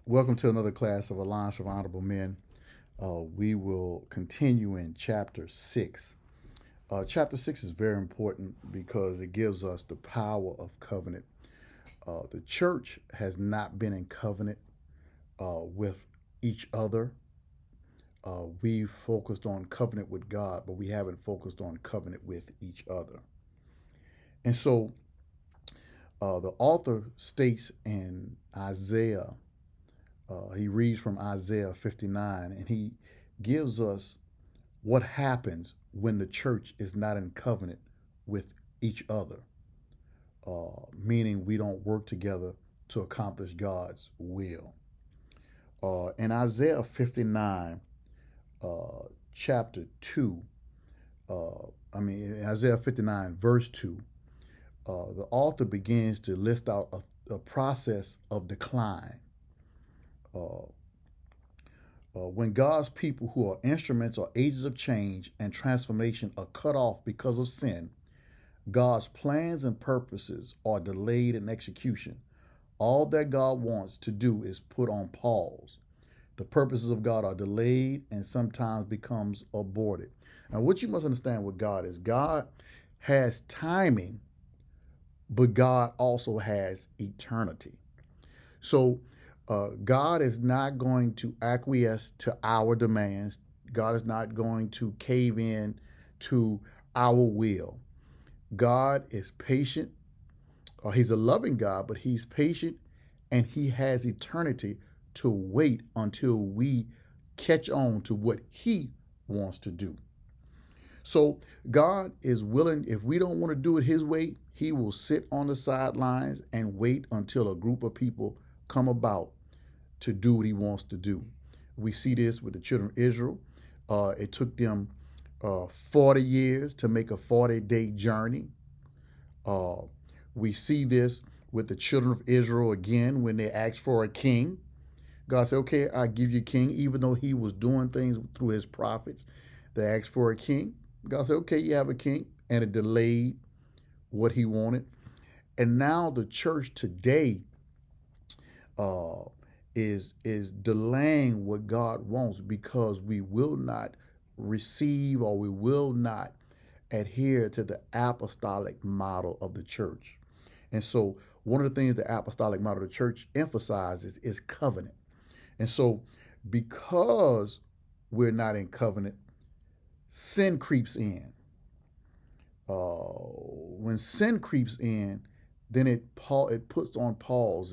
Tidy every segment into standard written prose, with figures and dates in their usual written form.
Welcome to another class of Alliance of Honorable Men. We will continue in chapter 6. Chapter 6 is very important because it gives us the power of covenant. The church has not been in covenant with each other. We've focused on covenant with God, but we haven't focused on covenant with each other. And so the author states in Isaiah, he reads from Isaiah 59, and he gives us what happens when the church is not in covenant with each other, meaning we don't work together to accomplish God's will. In Isaiah 59, chapter 2, Isaiah 59, verse 2, the author begins to list out a process of decline. When God's people who are instruments or agents of change and transformation are cut off because of sin, God's plans and purposes are delayed in execution. All that God wants to do is put on pause. The purposes of God are delayed and sometimes becomes aborted. Now, what you must understand with God is God has timing, but God also has eternity. So God is not going to acquiesce to our demands. God is not going to cave in to our will. God is patient. He's a loving God, but he's patient, and he has eternity to wait until we catch on to what he wants to do. So God is willing, if we don't want to do it his way, he will sit on the sidelines and wait until a group of people come about to do what he wants to do. We see this with the children of Israel. It took them 40 years to make a 40-day journey. We see this with the children of Israel again when they asked for a king. God said, okay, I'll give you a king, even though he was doing things through his prophets. They asked for a king. God said, okay, you have a king, and it delayed what he wanted. And now the church today is delaying what God wants because we will not receive or we will not adhere to the apostolic model of the church. And so one of the things the apostolic model of the church emphasizes is covenant. And so because we're not in covenant, sin creeps in. When sin creeps in, then it puts on pause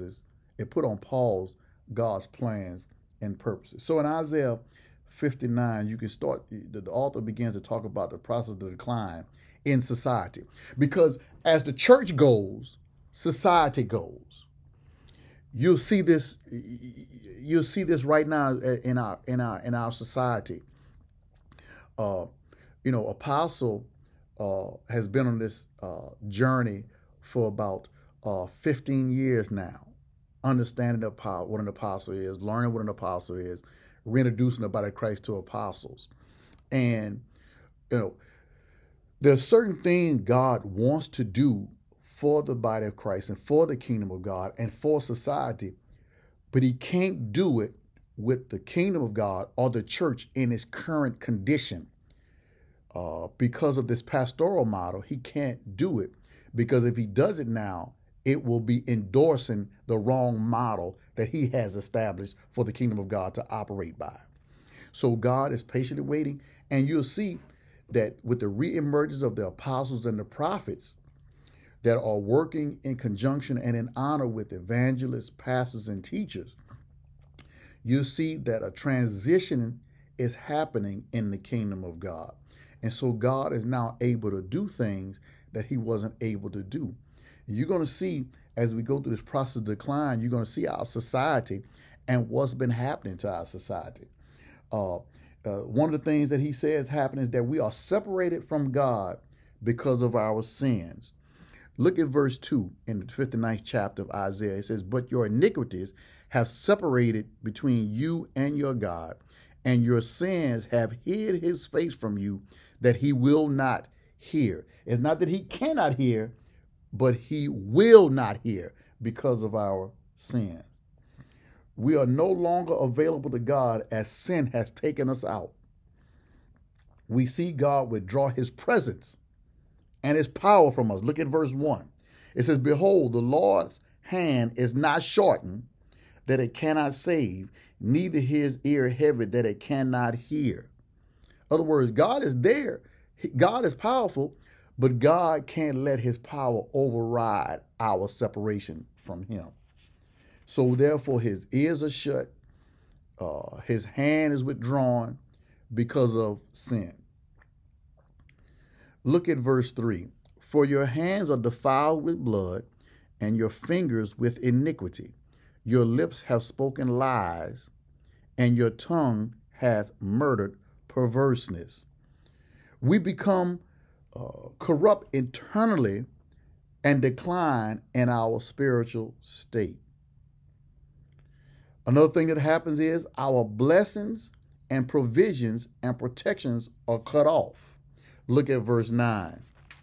God's plans and purposes. So in Isaiah 59, you can start, the author begins to talk about the process of the decline in society. Because as the church goes, society goes. You'll see this right now in our society. Apostle has been on this journey for about 15 years now, understanding what an apostle is, learning what an apostle is, reintroducing the body of Christ to apostles. And, there's certain things God wants to do for the body of Christ and for the kingdom of God and for society, but he can't do it with the kingdom of God or the church in its current condition. Because of this pastoral model, he can't do it, because if he does it now, it will be endorsing the wrong model that he has established for the kingdom of God to operate by. So God is patiently waiting, and you'll see that with the reemergence of the apostles and the prophets that are working in conjunction and in honor with evangelists, pastors, and teachers, you'll see that a transition is happening in the kingdom of God. And so God is now able to do things that he wasn't able to do. You're going to see, as we go through this process of decline, you're going to see our society and what's been happening to our society. One of the things that he says happening is that we are separated from God because of our sins. Look at verse 2 in the 59th chapter of Isaiah. It says, but your iniquities have separated between you and your God, and your sins have hid his face from you, that he will not hear. It's not that he cannot hear, but he will not hear because of our sins. We are no longer available to God as sin has taken us out. We see God withdraw his presence and his power from us. Look at verse 1. It says, behold, the Lord's hand is not shortened that it cannot save, neither his ear heavy that it cannot hear. In other words, God is there. God is powerful, but God can't let his power override our separation from him. So therefore, his ears are shut. His hand is withdrawn because of sin. Look at verse 3. For your hands are defiled with blood, and your fingers with iniquity. Your lips have spoken lies, and your tongue hath murdered perverseness. We become corrupt internally and decline in our spiritual state. Another thing that happens is our blessings and provisions and protections are cut off. Look at verse 9.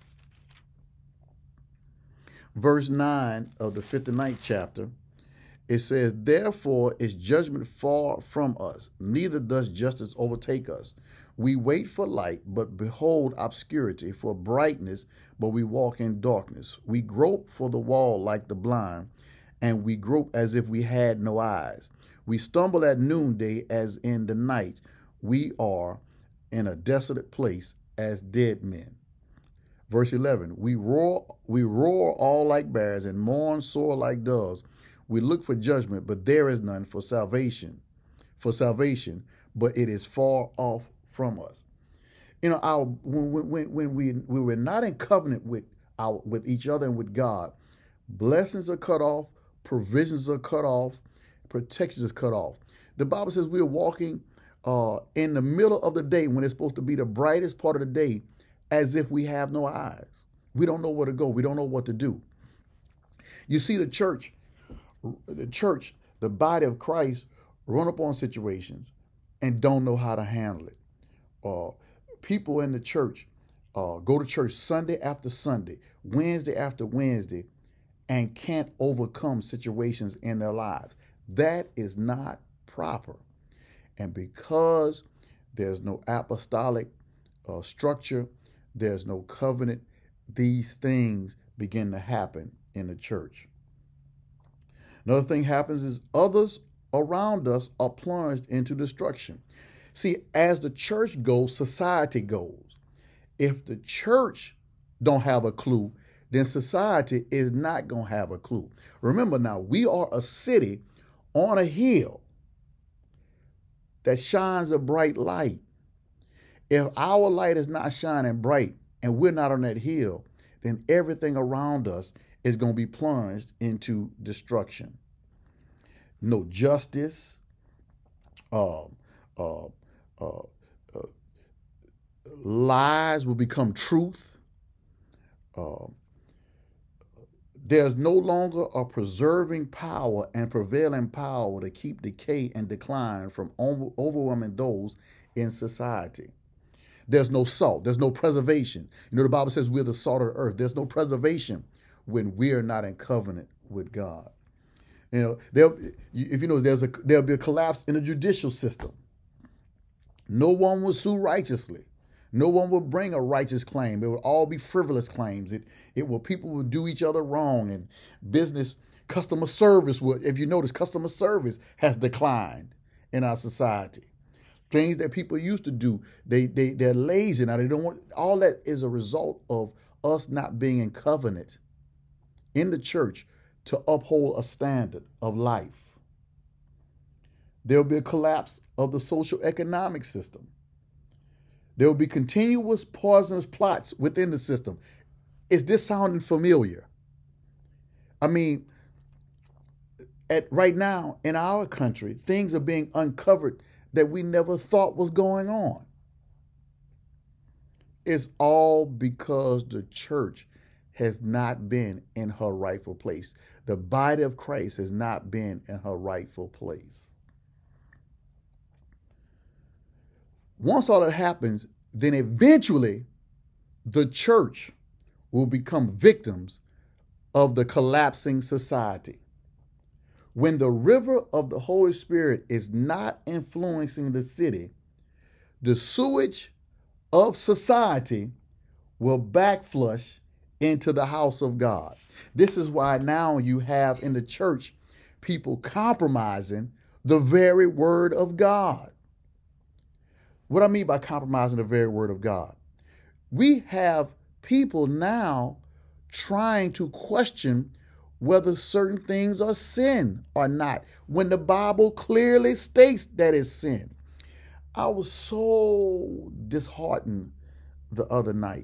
Verse 9 of the 59th chapter, it says, therefore is judgment far from us, neither does justice overtake us. We wait for light, but behold obscurity, for brightness, but we walk in darkness. We grope for the wall like the blind, and we grope as if we had no eyes. We stumble at noonday as in the night. We are in a desolate place as dead men. Verse 11, we roar all like bears and mourn sore like doves. We look for judgment, but there is none, for salvation, but it is far off from us. You know, when we were not in covenant with each other and with God, blessings are cut off, provisions are cut off, protections are cut off. The Bible says we are walking in the middle of the day when it's supposed to be the brightest part of the day, as if we have no eyes. We don't know where to go. We don't know what to do. You see the church, the body of Christ, run up on situations and don't know how to handle it. People in the church go to church Sunday after Sunday, Wednesday after Wednesday, and can't overcome situations in their lives. That is not proper. And because there's no apostolic structure, there's no covenant, these things begin to happen in the church. Another thing happens is others around us are plunged into destruction. See, as the church goes, society goes. If the church don't have a clue, then society is not going to have a clue. Remember now, we are a city on a hill that shines a bright light. If our light is not shining bright and we're not on that hill, then everything around us is going to be plunged into destruction. No justice, lies will become truth. There's no longer a preserving power and prevailing power to keep decay and decline from overwhelming those in society. There's no salt. There's no preservation. You know, the Bible says we're the salt of the earth. There's no preservation when we are not in covenant with God. You know, if you know, there'll be a collapse in the judicial system. No one will sue righteously. No one will bring a righteous claim. It will all be frivolous claims. People will do each other wrong, and customer service will, if you notice, customer service has declined in our society. Things that people used to do, they're lazy now. They don't want. All that is a result of us not being in covenant in the church to uphold a standard of life. There'll be a collapse of the social economic system. There will be continuous poisonous plots within the system. Is this sounding familiar? I mean, right now in our country, things are being uncovered that we never thought was going on. It's all because the church has not been in her rightful place. The body of Christ has not been in her rightful place. Once all that happens, then eventually the church will become victims of the collapsing society. When the river of the Holy Spirit is not influencing the city, the sewage of society will backflush into the house of God. This is why now you have in the church people compromising the very word of God. What I mean by compromising the very word of God, we have people now trying to question whether certain things are sin or not, when the Bible clearly states that it's sin. I was so disheartened the other night.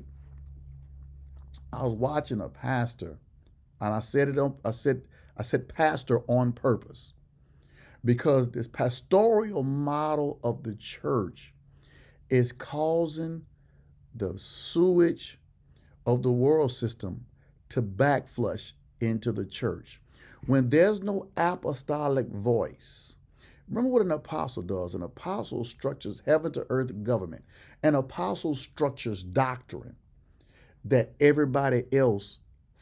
I was watching a pastor, and I said pastor on purpose, because this pastoral model of the church is causing the sewage of the world system to backflush into the church. When there's no apostolic voice, remember what an apostle does. An apostle structures heaven to earth government. An apostle structures doctrine that everybody else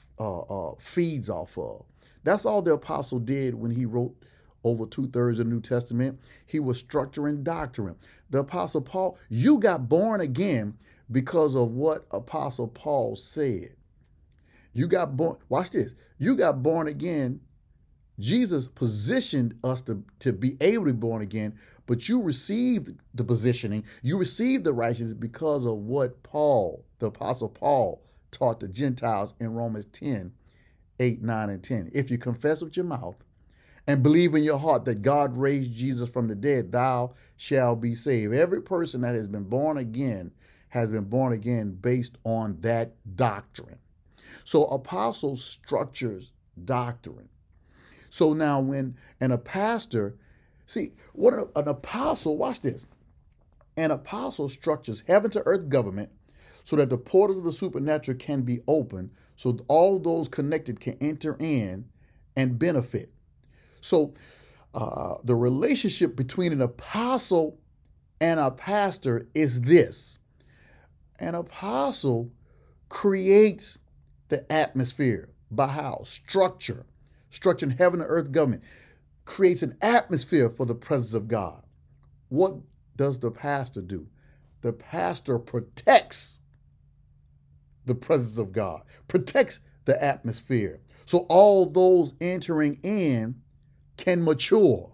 feeds off of. That's all the apostle did when he wrote over 2/3 of the New Testament. He was structuring doctrine. The apostle Paul, you got born again because of what apostle Paul said. You got born, watch this, you got born again. Jesus positioned us to be able to be born again, but you received the positioning, you received the righteousness because of what Paul, the apostle Paul, taught the Gentiles in Romans 10:8, 9, and 10. If you confess with your mouth and believe in your heart that God raised Jesus from the dead, thou shalt be saved. Every person that has been born again has been born again based on that doctrine. So apostle structures doctrine. So now when a pastor, see, what an apostle, watch this. An apostle structures heaven to earth government so that the portals of the supernatural can be opened, so all those connected can enter in and benefit. So the relationship between an apostle and a pastor is this. An apostle creates the atmosphere by how? Structuring heaven and earth government, creates an atmosphere for the presence of God. What does the pastor do? The pastor protects the presence of God, protects the atmosphere, so all those entering in can mature.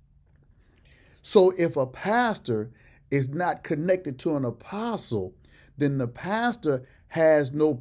So if a pastor is not connected to an apostle, then the pastor has no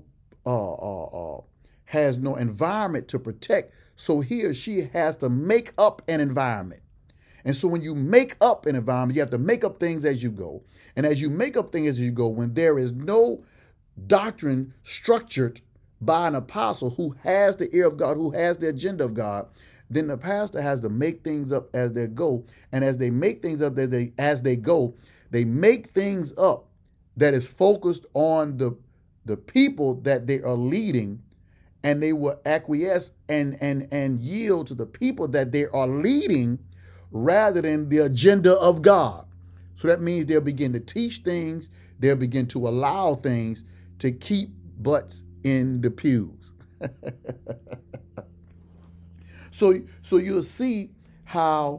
environment to protect. So he or she has to make up an environment. And so when you make up an environment, you have to make up things as you go. And as you make up things as you go, when there is no doctrine structured by an apostle who has the ear of God, who has the agenda of God, then the pastor has to make things up as they go. And as they make things up as they go, they make things up that is focused on the people that they are leading, and they will acquiesce and yield to the people that they are leading rather than the agenda of God. So that means they'll begin to teach things, they'll begin to allow things to keep butts in the pews. So you'll see how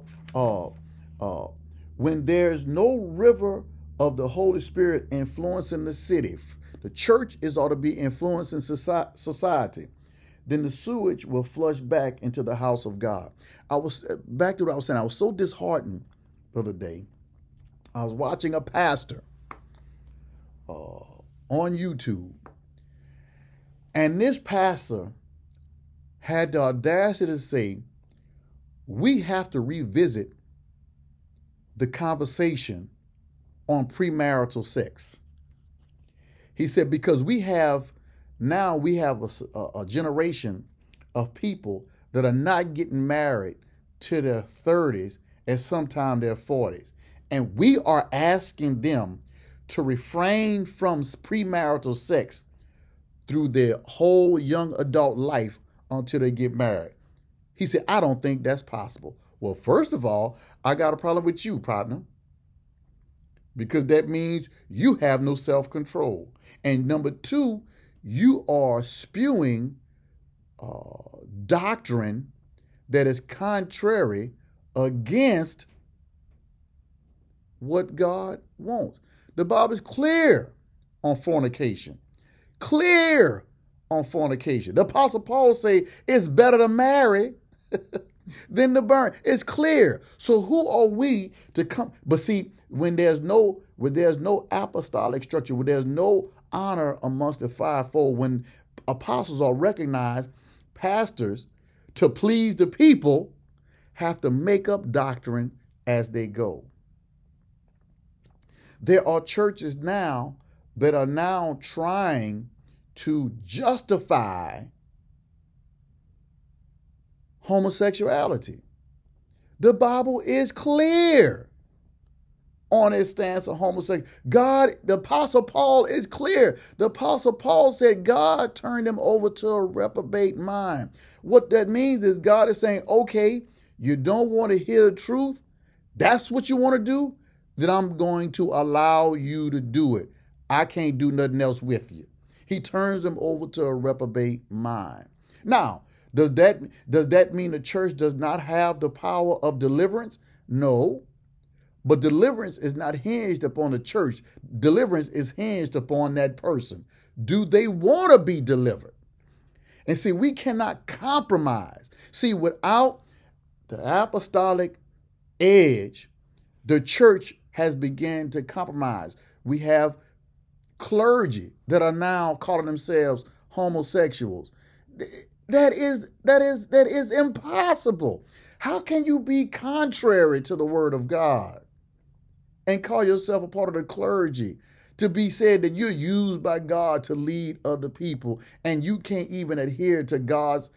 when there's no river of the Holy Spirit influencing the city, the church is ought to be influencing society, then the sewage will flush back into the house of God. Back to what I was saying, I was so disheartened the other day. I was watching a pastor on YouTube, and this pastor had the audacity to say, we have to revisit the conversation on premarital sex. He said, because we have a generation of people that are not getting married to their 30s and sometimes their 40s. And we are asking them to refrain from premarital sex through their whole young adult life until they get married. He said, I don't think that's possible. Well, first of all, I got a problem with you, partner, because that means you have no self-control. And number two, you are spewing doctrine that is contrary against what God wants. The Bible is clear on fornication. Clear on fornication. The Apostle Paul say it's better to marry than to burn. It's clear. So who are we to come? But see, when there's no apostolic structure, when there's no honor amongst the fivefold, when apostles are recognized, pastors, to please the people, have to make up doctrine as they go. There are churches now that are now trying to justify homosexuality. The Bible is clear on its stance on homosexuality. The Apostle Paul is clear. The Apostle Paul said God turned him over to a reprobate mind. What that means is God is saying, okay, you don't want to hear the truth? That's what you want to do? Then I'm going to allow you to do it. I can't do nothing else with you. He turns them over to a reprobate mind. Now, does that mean the church does not have the power of deliverance? No. But deliverance is not hinged upon the church. Deliverance is hinged upon that person. Do they want to be delivered? And see, we cannot compromise. See, without the apostolic edge, the church has begun to compromise. We have clergy that are now calling themselves homosexuals. That is impossible. How can you be contrary to the word of God and call yourself a part of the clergy, to be said that you're used by God to lead other people, and you can't even adhere to God's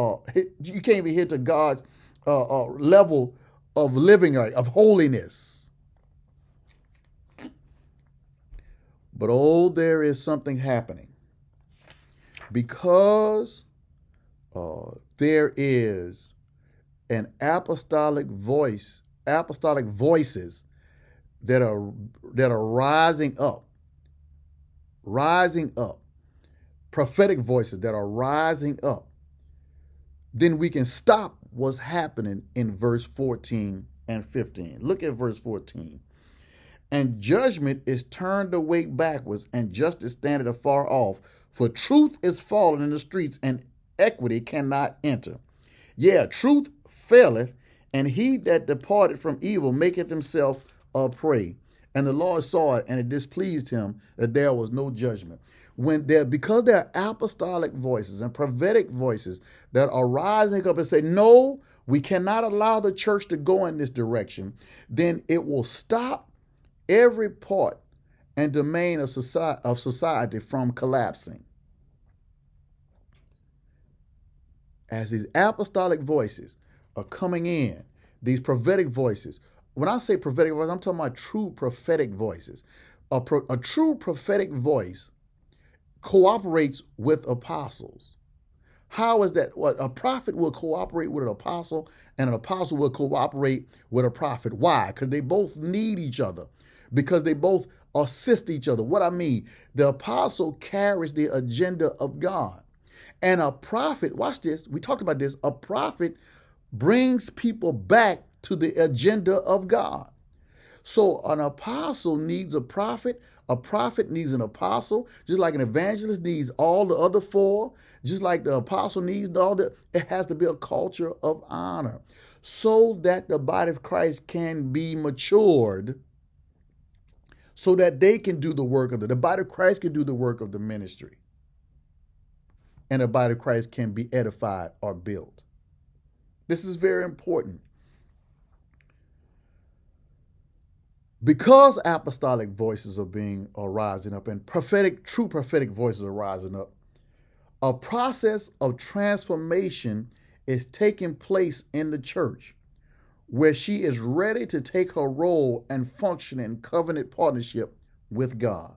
level of living, of holiness? But there is something happening, because there is an apostolic voices that are rising up, prophetic voices that are rising up. Then we can stop what's happening in verse 14 and 15. Look at verse 14. And judgment is turned away backwards, and justice standeth afar off. For truth is fallen in the streets, and equity cannot enter. Yeah, truth faileth, and he that departed from evil maketh himself a prey. And the Lord saw it, and it displeased him that there was no judgment. Because there are apostolic voices and prophetic voices that are rising up and say, no, we cannot allow the church to go in this direction, then it will stop every part and domain of society from collapsing. As these apostolic voices are coming in, these prophetic voices, when I say prophetic voice, I'm talking about true prophetic voices. A true prophetic voice cooperates with apostles. How is that? What, a prophet will cooperate with an apostle, and an apostle will cooperate with a prophet. Why? Because they both need each other. Because they both assist each other. What I mean, the apostle carries the agenda of God. And a prophet, watch this, we talked about this, a prophet brings people back to the agenda of God. So an apostle needs a prophet needs an apostle, just like an evangelist needs all the other four, just like the apostle needs all the, it has to be a culture of honor so that the body of Christ can be matured, so that they can do the work of the body of Christ can do the work of the ministry. And the body of Christ can be edified or built. This is very important. Because apostolic voices are rising up, and true prophetic voices are rising up, a process of transformation is taking place in the church, where she is ready to take her role and function in covenant partnership with God.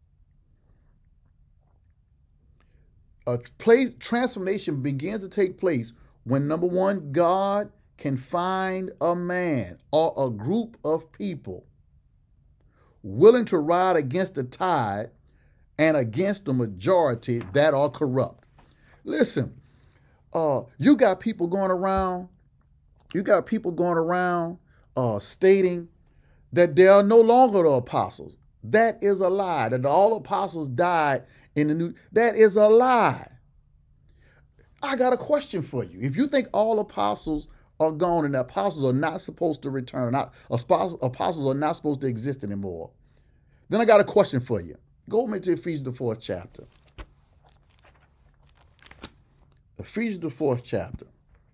Transformation begins to take place when, number one, God can find a man or a group of people willing to ride against the tide and against the majority that are corrupt. Listen, you got people going around You got people going around stating that they are no longer the apostles. That is a lie. That all apostles died in the new. That is a lie. I got a question for you. If you think all apostles are gone and the apostles are not supposed to return, apostles are not supposed to exist anymore, then I got a question for you. Go into Ephesians the 4th chapter. Ephesians the 4th chapter.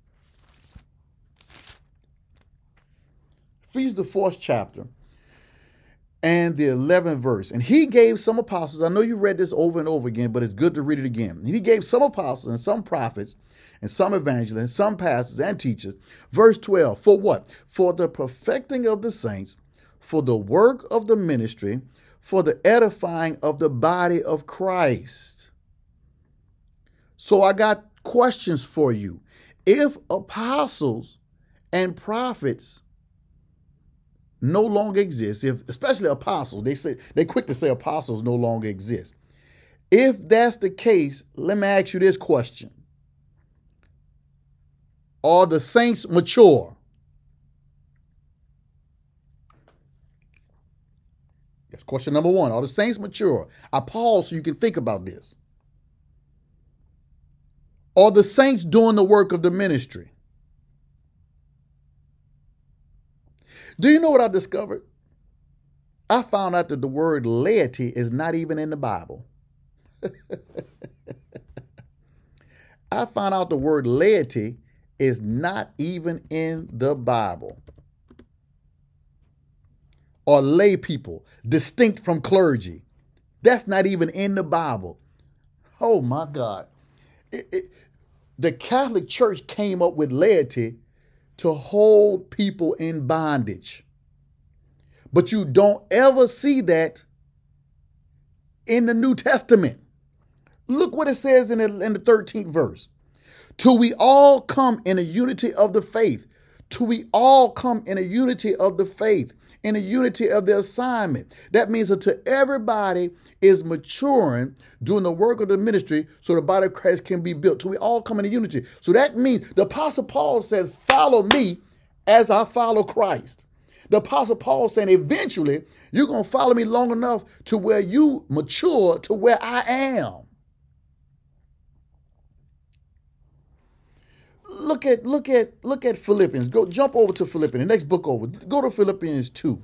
Ephesians the 4th chapter and the 11th verse. And he gave some apostles. I know you read this over and over again, but it's good to read it again. He gave some apostles and some prophets and some evangelists and some pastors and teachers. Verse 12, for what? For the perfecting of the saints, for the work of the ministry, for the edifying of the body of Christ. So I got questions for you. If apostles and prophets no longer exist, if especially apostles, they quick to say apostles no longer exist. If that's the case, let me ask you this question. Are the saints mature? That's question number one. Are the saints mature? I pause so you can think about this. Are the saints doing the work of the ministry? Do you know what I discovered? I found out that the word laity is not even in the Bible. I found out the word laity is not even in the Bible. Or lay people, distinct from clergy. That's not even in the Bible. Oh my God. The Catholic Church came up with laity to hold people in bondage. But you don't ever see that in the New Testament. Look what it says in the 13th verse. Till we all come in a unity of the faith. Till we all come in a unity of the faith. In a unity of the assignment. That means until everybody is maturing, doing the work of the ministry so the body of Christ can be built. Till we all come in a unity. So that means the Apostle Paul says, follow me as I follow Christ. The Apostle Paul saying eventually you're going to follow me long enough to where you mature to where I am. Look at Philippians. Go jump over to Philippians. The next book over. Go to Philippians 2.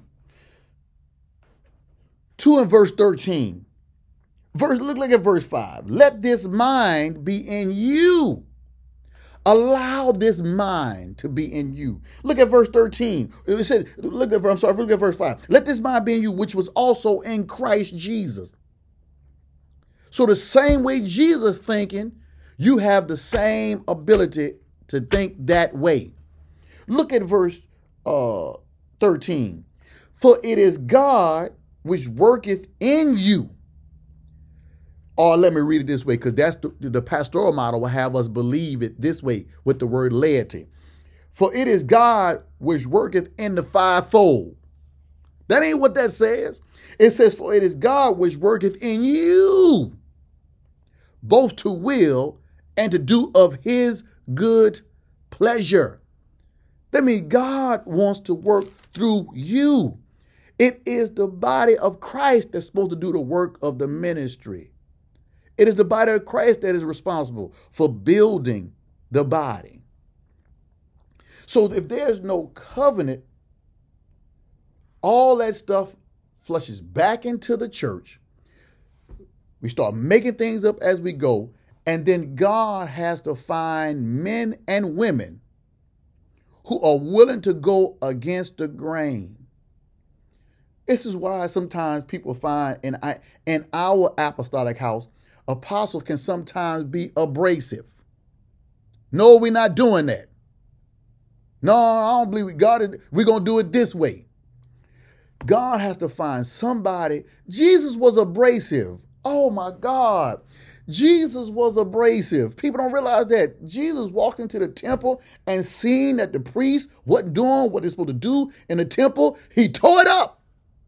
2 and verse 13. Look at verse 5. Let this mind be in you. Allow this mind to be in you. Look at verse 13. It said, look at verse 5. Let this mind be in you, which was also in Christ Jesus. So the same way Jesus thinking, you have the same ability to think that way. Look at verse 13. For it is God which worketh in you. Or let me read it this way, because that's the pastoral model will have us believe it this way with the word laity. For it is God which worketh in the fivefold. That ain't what that says. It says, for it is God which worketh in you, both to will and to do of his good pleasure. That means God wants to work through you. It is the body of Christ that's supposed to do the work of the ministry. It is the body of Christ that is responsible for building the body. So if there's no covenant, all that stuff flushes back into the church. We start making things up as we go. And then God has to find men and women who are willing to go against the grain. This is why sometimes people find in our apostolic house, apostles can sometimes be abrasive. No, we're not doing that. No, I don't believe we're going to do it this way. God has to find somebody. Jesus was abrasive. Oh my God. Jesus was abrasive. People don't realize that. Jesus walked into the temple and seen that the priest wasn't doing what they're supposed to do in the temple. He tore it up.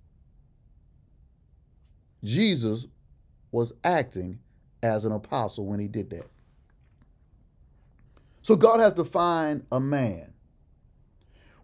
Jesus was acting as an apostle when he did that. So God has to find a man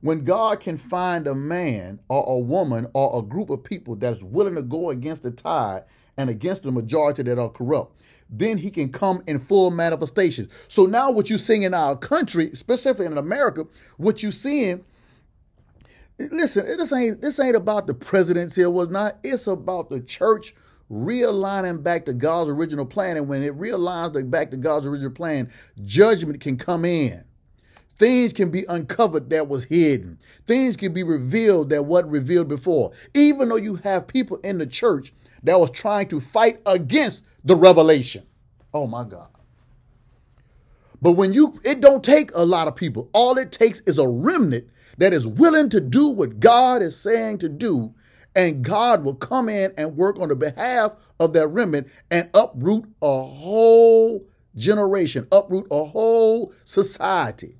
When God can find a man or a woman or a group of people that's willing to go against the tide and against the majority that are corrupt, then he can come in full manifestation. So now what you're seeing in our country, specifically in America, what you're seeing, listen, this ain't about the presidency. It was not. It's about the church realigning back to God's original plan. And when it realigns back to God's original plan, judgment can come in. Things can be uncovered that was hidden. Things can be revealed that wasn't revealed before. Even though you have people in the church that was trying to fight against the revelation. Oh my God. But it don't take a lot of people. All it takes is a remnant that is willing to do what God is saying to do. And God will come in and work on the behalf of that remnant and uproot a whole generation, uproot a whole society.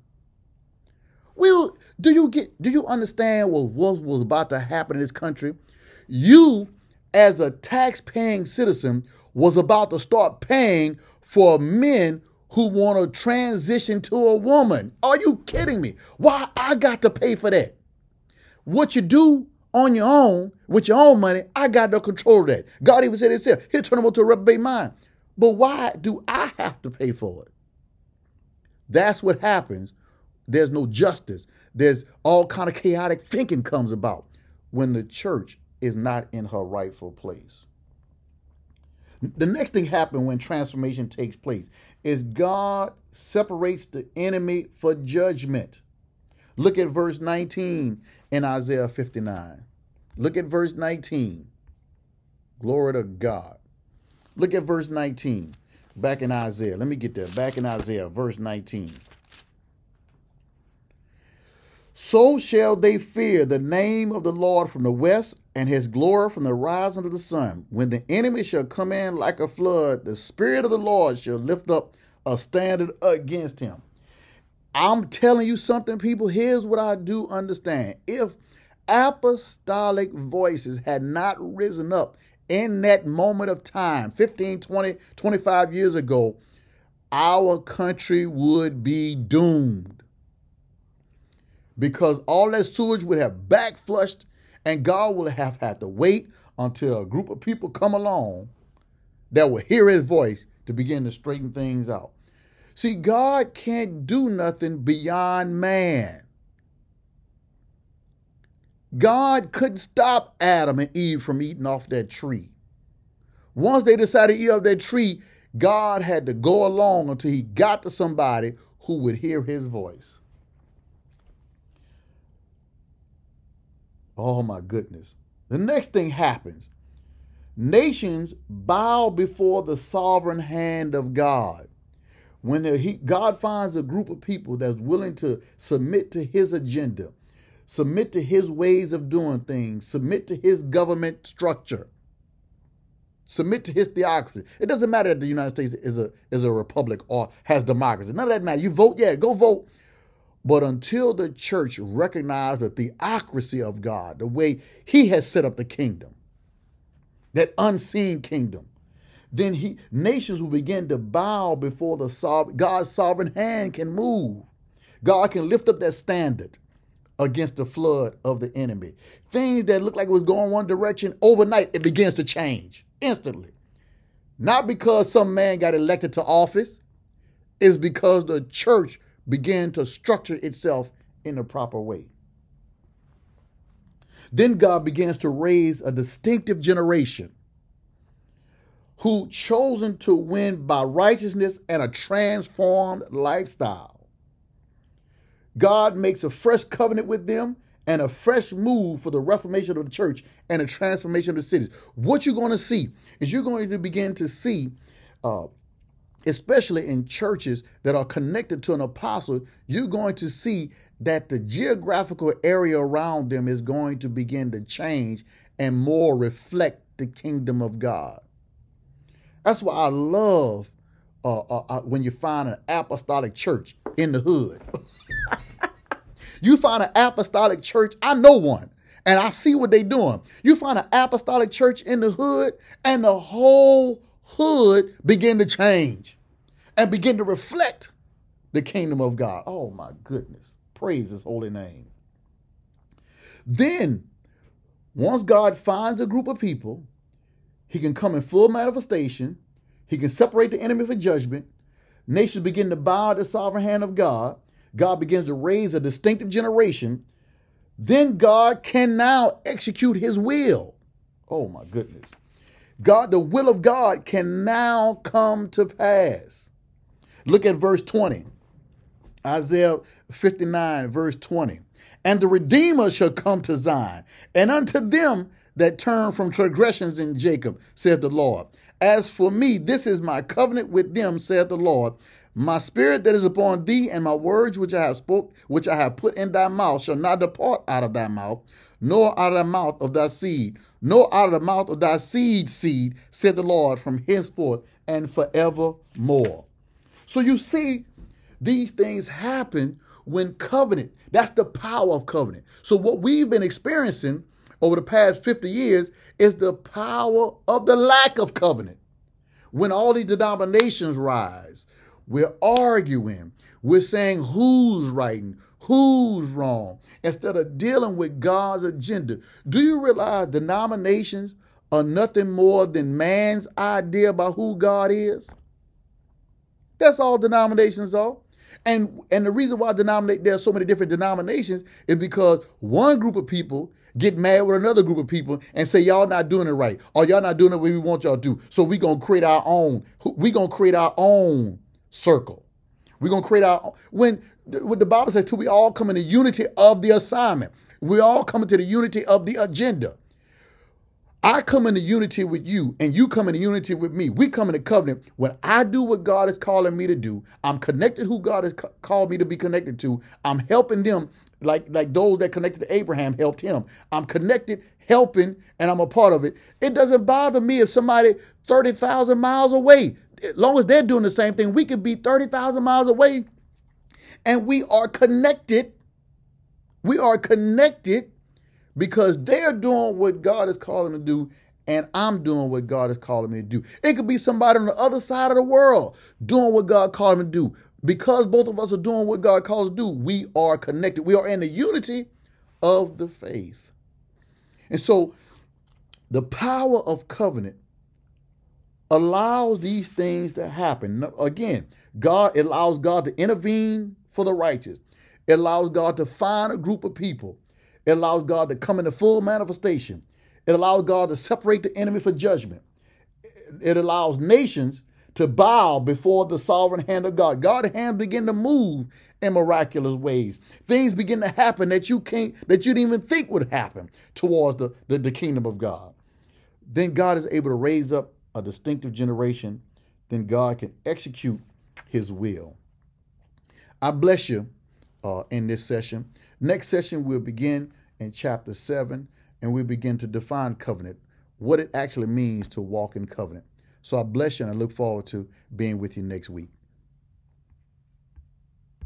Do you understand what was about to happen in this country? You, as a tax-paying citizen, was about to start paying for men who want to transition to a woman. Are you kidding me? Why I got to pay for that? What you do on your own, with your own money, I got no control of that. God even said himself, he'll turn them into a reprobate mind. But why do I have to pay for it? That's what happens. There's no justice. There's all kind of chaotic thinking comes about when the church is not in her rightful place. The next thing happens when transformation takes place is God separates the enemy for judgment. Look at verse 19 in Isaiah 59. Look at verse 19. Glory to God. Look at verse 19. Back in Isaiah. Let me get there. Back in Isaiah, verse 19. So shall they fear the name of the Lord from the west, and his glory from the rising of the sun. When the enemy shall come in like a flood, the Spirit of the Lord shall lift up a standard against him. I'm telling you something, people. Here's what I do understand. If apostolic voices had not risen up in that moment of time, 15, 20, 25 years ago, our country would be doomed. Because all that sewage would have backflushed, and God will have had to wait until a group of people come along that will hear his voice to begin to straighten things out. See, God can't do nothing beyond man. God couldn't stop Adam and Eve from eating off that tree. Once they decided to eat off that tree, God had to go along until he got to somebody who would hear his voice. Oh my goodness. The next thing happens. Nations bow before the sovereign hand of God. When God finds a group of people that's willing to submit to his agenda, submit to his ways of doing things, submit to his government structure, submit to his theocracy. It doesn't matter that the United States is a republic or has democracy. None of that matters. You vote, yeah, go vote. But until the church recognizes the theocracy of God, the way he has set up the kingdom, that unseen kingdom, then nations will begin to bow before God's sovereign hand can move. God can lift up that standard against the flood of the enemy. Things that look like it was going one direction, overnight it begins to change instantly. Not because some man got elected to office, it's because the church began to structure itself in the proper way. Then God begins to raise a distinctive generation who chosen to win by righteousness and a transformed lifestyle. God makes a fresh covenant with them and a fresh move for the reformation of the church and the transformation of the cities. What you're going to see is you're going to begin to see especially in churches that are connected to an apostle, you're going to see that the geographical area around them is going to begin to change and more reflect the kingdom of God. That's why I love when you find an apostolic church in the hood. You find an apostolic church, I know one, and I see what they're doing. You find an apostolic church in the hood, and the whole hood begin to change and begin to reflect the kingdom of God. Oh my goodness. Praise his holy name. Then, once God finds a group of people, he can come in full manifestation. He can separate the enemy for judgment. Nations begin to bow at the sovereign hand of God. God begins to raise a distinctive generation. Then God can now execute his will. Oh my goodness. The will of God can now come to pass. Look at verse 20. Isaiah 59, verse 20. And the Redeemer shall come to Zion, and unto them that turn from transgressions in Jacob, saith the Lord. As for me, this is my covenant with them, saith the Lord. My spirit that is upon thee, and my words which I have put in thy mouth, shall not depart out of thy mouth, nor out of the mouth of thy seed, nor out of the mouth of thy seed, said the Lord, from henceforth and forevermore. So you see, these things happen when covenant, that's the power of covenant. So what we've been experiencing over the past 50 years is the power of the lack of covenant. When all these denominations rise, we're arguing, we're saying who's right and who's wrong, instead of dealing with God's agenda. Do you realize denominations are nothing more than man's idea about who God is? That's all denominations are. And the reason why there are so many different denominations is because one group of people get mad with another group of people and say, y'all not doing it right, or y'all not doing it the way we want y'all to do. So we're going to create our own. We're going to create our own circle. We're going to create our own. When what the Bible says, till we all come in the unity of the assignment. We all come into the unity of the agenda. I come into unity with you, and you come into unity with me. We come into covenant. When I do what God is calling me to do, I'm connected who God has called me to be connected to. I'm helping them like those that connected to Abraham helped him. I'm connected, helping, and I'm a part of it. It doesn't bother me if somebody 30,000 miles away, as long as they're doing the same thing, we could be 30,000 miles away, and we are connected. We are connected because they're doing what God is calling them to do, and I'm doing what God is calling me to do. It could be somebody on the other side of the world doing what God called them to do. Because both of us are doing what God calls us to do, we are connected. We are in the unity of the faith. And so the power of covenant allows these things to happen. Again, it allows God to intervene for the righteous. It allows God to find a group of people. It allows God to come into full manifestation. It allows God to separate the enemy for judgment. It allows nations to bow before the sovereign hand of God. God's hand begin to move in miraculous ways. Things begin to happen that you didn't even think would happen towards the kingdom of God. Then God is able to raise up a distinctive generation. Then God can execute his will. I bless you in this session. Next session, we'll begin in chapter 7, and we'll begin to define covenant, what it actually means to walk in covenant. So I bless you, and I look forward to being with you next week.